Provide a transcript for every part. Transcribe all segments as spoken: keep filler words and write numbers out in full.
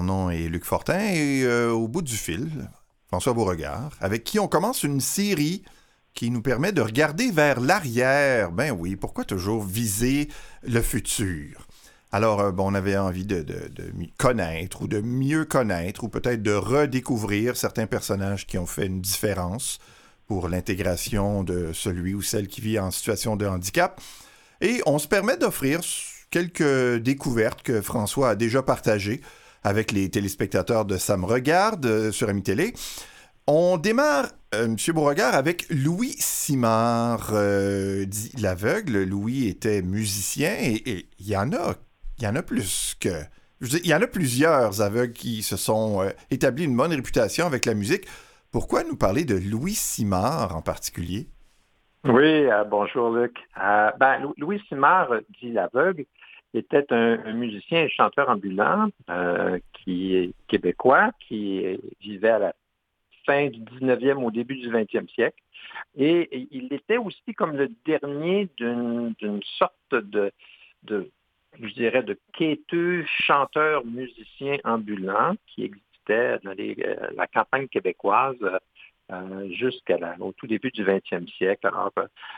nom est Luc Fortin et euh, au bout du fil, François Beauregard, avec qui on commence une série qui nous permet de regarder vers l'arrière. Ben oui, pourquoi toujours viser le futur? Alors, euh, bon, on avait envie de, de, de connaître ou de mieux connaître ou peut-être de redécouvrir certains personnages qui ont fait une différence pour l'intégration de celui ou celle qui vit en situation de handicap. Et on se permet d'offrir quelques découvertes que François a déjà partagées avec les téléspectateurs de Ça me regarde euh, sur Ami Télé. On démarre, euh, M. Beauregard, avec Louis Simard, euh, dit l'aveugle. Louis était musicien et il y en a, il y en a plus que... Je veux dire, il y en a plusieurs aveugles qui se sont euh, établis une bonne réputation avec la musique. Pourquoi nous parler de Louis Simard en particulier? Oui, euh, bonjour Luc. Euh, ben, Louis Simard, dit l'aveugle, était un, un musicien et chanteur ambulant euh, qui est québécois, qui vivait à la fin du dix-neuvième au début du vingtième siècle. Et, et il était aussi comme le dernier d'une, d'une sorte de, de, je dirais, de quêteux chanteur musicien ambulant qui existait dans les, euh, la campagne québécoise Euh, jusqu'au tout début du vingtième siècle. Alors,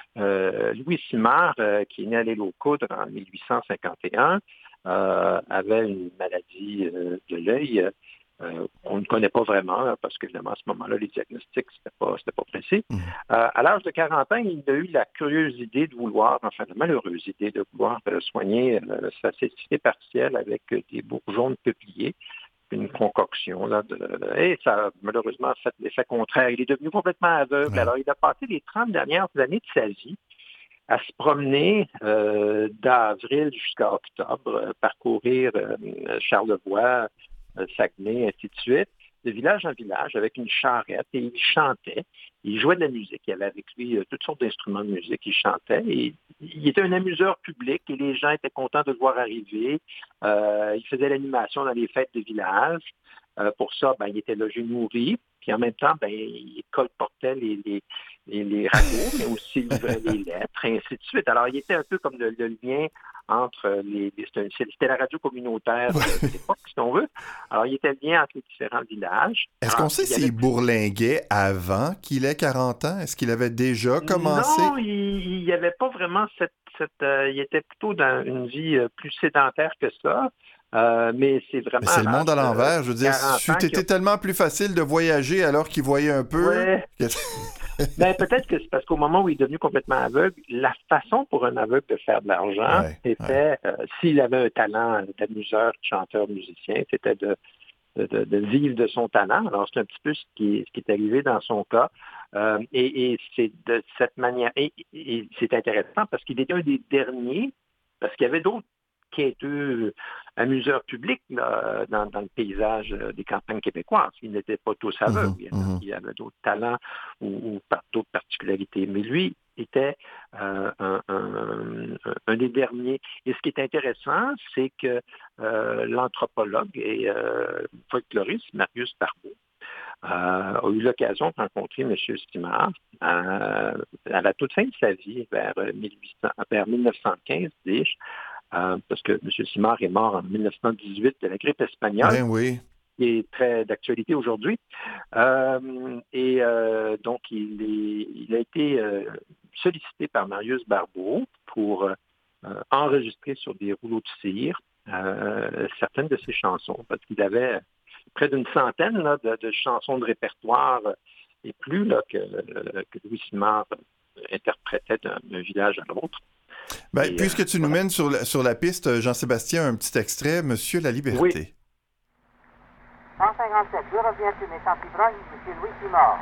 euh, Louis Simard, euh, qui est né à l'île aux Coudres en mille huit cent cinquante et un, euh, avait une maladie euh, de l'œil euh, qu'on ne connaît pas vraiment, là, parce qu'évidemment, à ce moment-là, les diagnostics, c'était pas, c'était pas précis. Mmh. Euh, à l'âge de quarante ans, il a eu la curieuse idée de vouloir, enfin, la malheureuse idée de vouloir euh, soigner euh, sa cécité partielle avec euh, des bourgeons de peuplier. Une concoction. Là, de, et ça a malheureusement fait l'effet contraire. Il est devenu complètement aveugle. Ouais. Alors, il a passé les trente dernières années de sa vie à se promener euh, d'avril jusqu'à octobre, euh, parcourir euh, Charlevoix, euh, Saguenay, ainsi de suite, de village en village avec une charrette, et il chantait. Il jouait de la musique. Il avait avec lui euh, toutes sortes d'instruments de musique. Il chantait. Et il était un amuseur public et les gens étaient contents de le voir arriver. Euh, il faisait l'animation dans les fêtes de village. Euh, pour ça, ben, il était logé nourri. Puis en même temps, ben, il colportait les, les, les, les ragots, mais aussi il livrait les lettres, et ainsi de suite. Alors, il était un peu comme le, le lien entre les... C'était la radio communautaire de l'époque, si on veut. Alors, il était le lien entre les différents villages. Est-ce Alors, qu'on sait s'il avait... bourlinguait avant qu'il ait quarante ans? Est-ce qu'il avait déjà commencé? Non, il n'y avait pas vraiment cette... cette euh, il était plutôt dans une vie euh, plus sédentaire que ça. Euh, mais c'est vraiment... Mais c'est le monde à l'envers. Euh, je veux dire, c'était a... tellement plus facile de voyager alors qu'il voyait un peu. Ouais. Ben, peut-être que c'est parce qu'au moment où il est devenu complètement aveugle, la façon pour un aveugle de faire de l'argent, ouais, c'était, ouais. euh, s'il avait un talent d'amuseur, de chanteur, musicien, c'était de, de, de, de vivre de son talent. Alors, c'est un petit peu ce qui, ce qui est arrivé dans son cas. Euh, et, et c'est de cette manière... Et, et c'est intéressant parce qu'il était un des derniers, parce qu'il y avait d'autres quêteux amuseurs publics là, dans, dans le paysage des campagnes québécoises. Ils n'étaient pas tous aveugles. Mmh, il y avait d'autres talents ou, ou d'autres particularités. Mais lui était euh, un, un, un des derniers. Et ce qui est intéressant, c'est que euh, l'anthropologue et euh, folkloriste Marius Barbeau Euh, a eu l'occasion de rencontrer M. Simard euh, à la toute fin de sa vie, vers, mille huit cents, vers mille neuf cent quinze, dis-je, euh, parce que M. Simard est mort en mille neuf cent dix-huit de la grippe espagnole, ben oui. qui est très d'actualité aujourd'hui. Euh, et euh, donc, il, est, il a été euh, sollicité par Marius Barbeau pour euh, enregistrer sur des rouleaux de cire euh, certaines de ses chansons, parce qu'il avait près d'une centaine là, de, de chansons de répertoire et plus là, que, que Louis Simard interprétait d'un, d'un village à l'autre. Ben, et, puisque euh, tu voilà. nous mènes sur la, sur la piste, Jean-Sébastien, un petit extrait, Monsieur la Liberté. Oui. cent cinquante-sept, je reviens sur mes chansons, Monsieur Louis Simard.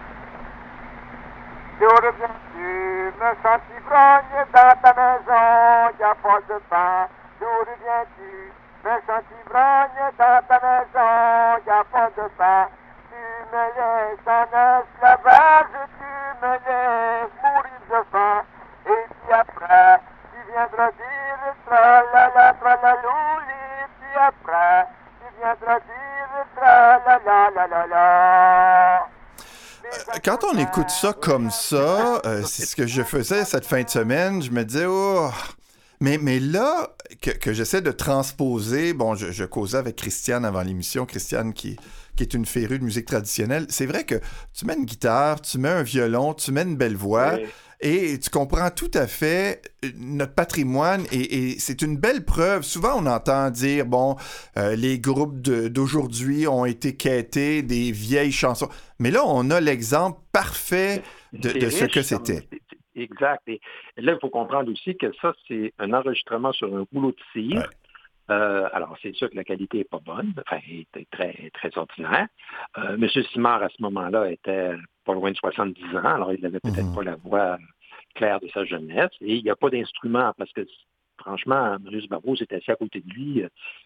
Je reviens, tu me sens ivrogne dans ta maison, y a pas de pain. Je reviens, tu me sens ivrogne dans ta maison, y a pas de pain. Tu me laisses en esclavage, tu me laisses mourir de faim. Et puis après, tu viendras dire tra-la-la, tra-la-louli. Puis après, tu viendras dire tra-la-la-la-la-la. Quand on écoute ça comme ça, euh, c'est ce que je faisais cette fin de semaine, je me disais, oh, Mais, mais là, que, que j'essaie de transposer, bon, je, je causais avec Christiane avant l'émission, Christiane qui, qui est une férue de musique traditionnelle. C'est vrai que tu mets une guitare, tu mets un violon, tu mets une belle voix, oui. Et tu comprends tout à fait notre patrimoine et, et c'est une belle preuve. Souvent, on entend dire, bon, euh, les groupes de, d'aujourd'hui ont été quêtés des vieilles chansons. Mais là, on a l'exemple parfait de, de ce que c'était. Exact. Et là, il faut comprendre aussi que ça, c'est un enregistrement sur un rouleau de cire. Ouais. Euh, alors, c'est sûr que la qualité n'est pas bonne, enfin, elle était très, très ordinaire. Euh, M. Simard, à ce moment-là, était pas loin de soixante-dix ans, alors il n'avait peut-être mm-hmm. pas la voix claire de sa jeunesse. Et il n'y a pas d'instrument, parce que, franchement, Maurice Barbeau était assis à côté de lui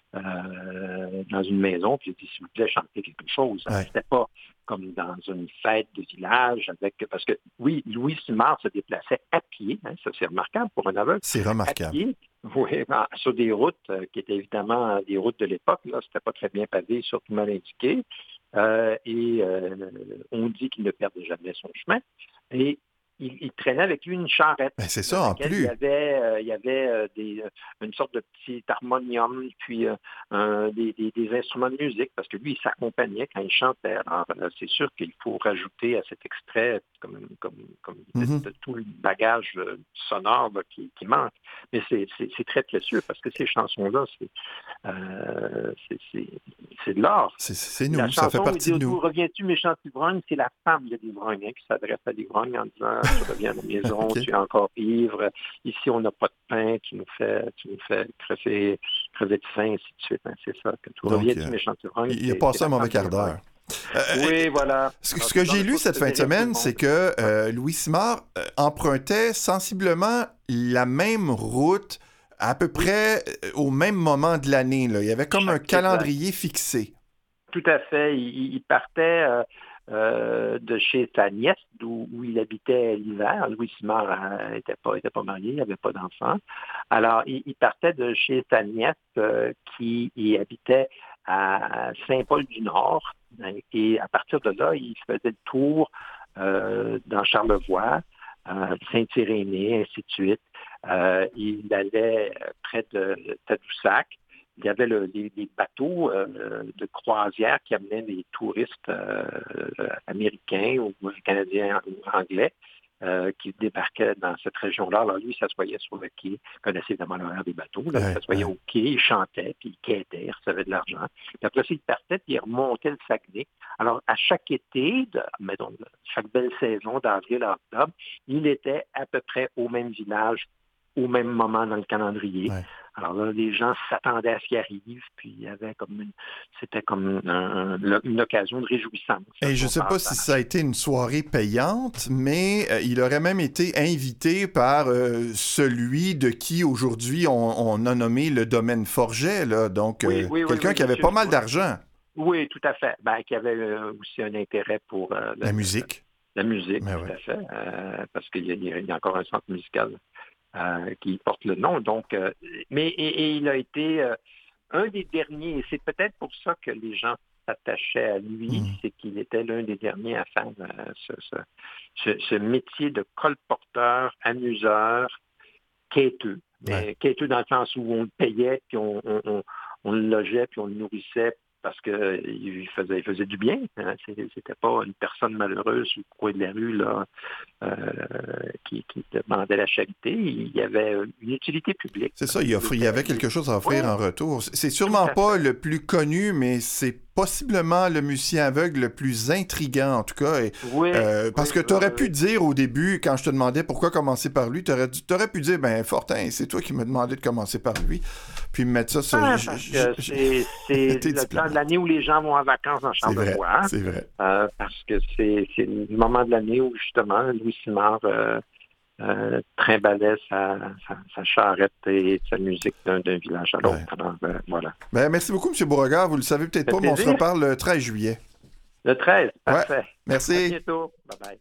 euh, dans une maison, puis il a dit, s'il vous plaît, chanter quelque chose. Ouais. C'était pas comme dans une fête de village, avec parce que, oui, Louis Simard se déplaçait à pied, hein, ça c'est remarquable pour un aveugle. C'est remarquable. À pied, oui, ben, sur des routes euh, qui étaient évidemment des routes de l'époque, là, c'était pas très bien pavé, surtout mal indiqué, euh, et euh, on dit qu'il ne perdait jamais son chemin, et Il, il traînait avec lui une charrette. Ben c'est ça, en plus. Il y avait, euh, il y avait euh, des, une sorte de petit harmonium, puis euh, un, des, des, des instruments de musique, parce que lui, il s'accompagnait quand il chantait. Alors, c'est sûr qu'il faut rajouter à cet extrait comme, comme, comme mm-hmm. de, de tout le bagage euh, sonore là, qui, qui manque. Mais c'est, c'est, c'est très précieux, parce que ces chansons-là, c'est, euh, c'est, c'est, c'est de l'art. C'est, c'est nous, ça fait partie de nous. Où reviens-tu, méchant ivrogne? C'est la femme de l'ivrogne hein, qui s'adresse à l'ivrogne en disant tu reviens à la maison, okay. Tu es encore ivre. Ici, on n'a pas de pain, tu nous fais, tu nous fais crever, crever de faim, ainsi de suite. Hein. C'est ça. Que tu reviens, tu méchant ivrogne. Il a passé un mauvais quart d'heure. Euh, oui, voilà. Ce, ce que j'ai lu cette fin de semaine, c'est que euh, Louis Simard euh, empruntait sensiblement la même route à peu près oui. au même moment de l'année. Là. Il y avait comme Chaque un calendrier exact. fixé. Tout à fait. Il, il partait... Euh, Euh, de chez sa nièce, où, où il habitait l'hiver. Louis Simard n'était euh, pas, était pas marié, il n'avait pas d'enfant. Alors, il, il partait de chez sa nièce euh, qui il habitait à Saint-Paul-du-Nord. Et à partir de là, il faisait le tour euh, dans Charlevoix, euh, Saint-Irénée, ainsi de suite. Euh, il allait près de Tadoussac. Il y avait le, les, les bateaux euh, de croisière qui amenaient les touristes euh, américains ou canadiens ou anglais euh, qui débarquaient dans cette région-là. Alors lui, il s'assoyait sur le quai, il connaissait évidemment l'horaire des bateaux. Là, ouais, il s'assoyait ouais. au quai, il chantait, puis il quêtait, il recevait de l'argent. Puis après ça, il partait, puis il remontait le Saguenay. Alors, à chaque été, de, mettons, chaque belle saison d'avril à octobre, il était à peu près au même village, au même moment dans le calendrier. Ouais. Alors là, les gens s'attendaient à ce qu'il arrive, puis il y avait comme une, c'était comme un, un, une occasion de réjouissance. Et je ne sais pas si ça a été une soirée payante, mais euh, il aurait même été invité par euh, celui de qui aujourd'hui on, on a nommé le domaine Forget, là, donc oui, euh, oui, quelqu'un oui, qui avait oui, pas oui, mal oui. d'argent. Oui, tout à fait. Ben, qui avait euh, aussi un intérêt pour euh, le, la musique. La musique, mais tout oui. à fait, euh, parce qu'il y a, il y a encore un centre musical. Euh, qui porte le nom. Donc, euh, mais et, et il a été euh, un des derniers, et c'est peut-être pour ça que les gens s'attachaient à lui, mmh. c'est qu'il était l'un des derniers à faire euh, ce, ce, ce, ce métier de colporteur, amuseur, quêteux. Ouais. Mais quêteux dans le sens où on le payait, puis on, on, on, on le logeait, puis on le nourrissait, parce qu'il faisait, il faisait du bien. Hein. C'était pas une personne malheureuse au coin de la rue là, euh, qui, qui demandait la charité. Il y avait une utilité publique. C'est ça, il, offre, il y avait quelque chose à offrir ouais. en retour. C'est sûrement pas le plus connu, mais c'est possiblement le musicien aveugle le plus intriguant, en tout cas. Et, oui, euh, parce oui, que tu aurais oui, pu oui. dire au début, quand je te demandais pourquoi commencer par lui, tu aurais, aurais pu dire, ben Fortin, c'est toi qui m'as demandé de commencer par lui. Puis mettre ça sur... Ah, parce que c'est, c'est le temps de l'année où les gens vont en vacances dans Charlevoix. C'est vrai, c'est vrai. Euh, parce que c'est, c'est le moment de l'année où, justement, Louis Simard euh, euh, trimbalait sa, sa, sa charrette et sa musique d'un, d'un village à l'autre. Ouais. Alors, euh, voilà. Ben, merci beaucoup, M. Beauregard. Vous le savez peut-être pas, mais on se reparle le treize juillet. Le treize, parfait. Ouais. Merci. À bientôt. Bye-bye.